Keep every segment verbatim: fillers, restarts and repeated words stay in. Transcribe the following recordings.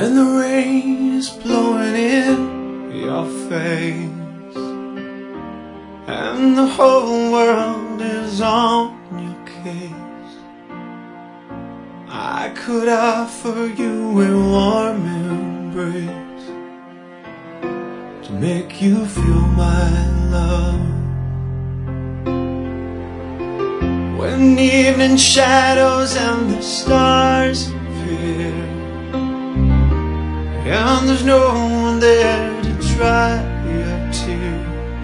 when the rain is blowing in your face and the whole world is on your case. I could offer you a warm embrace to make you feel my love. When evening shadows and the stars appear and there's no one there to dry your tears,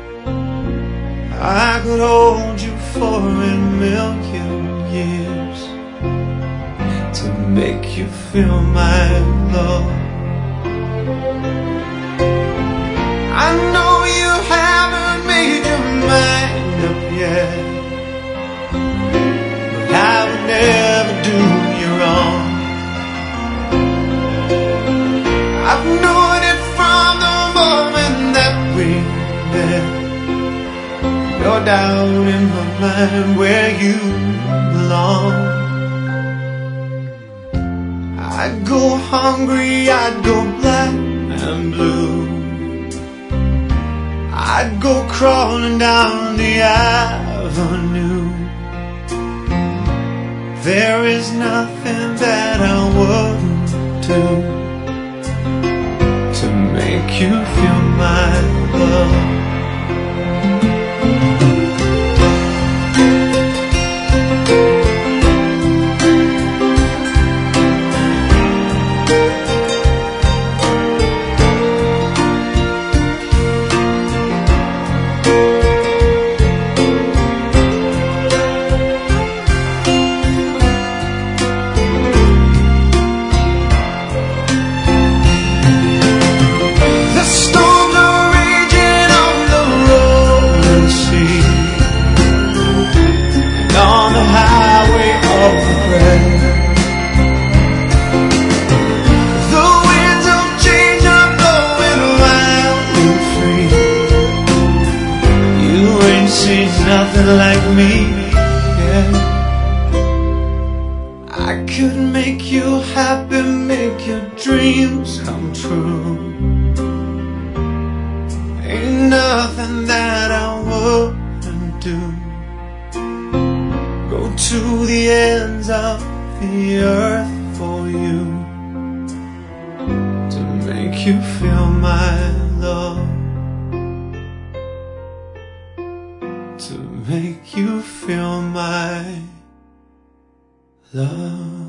I could hold you for a million years to make you feel my love. I know you haven't made your mind up yet, but I would never do you wrong. I've known it from the moment that we met. No doubt in my mind where you belong. I'd go hungry, I'd go black and blue, I'd go crawling down the avenue. There is nothing that I wouldn't do to make you feel my love. She's nothing like me, yeah. I could make you happy, make your dreams come true. Ain't nothing that I wouldn't do. Go to the ends of the earth for you to make you feel my love. To make you feel my love.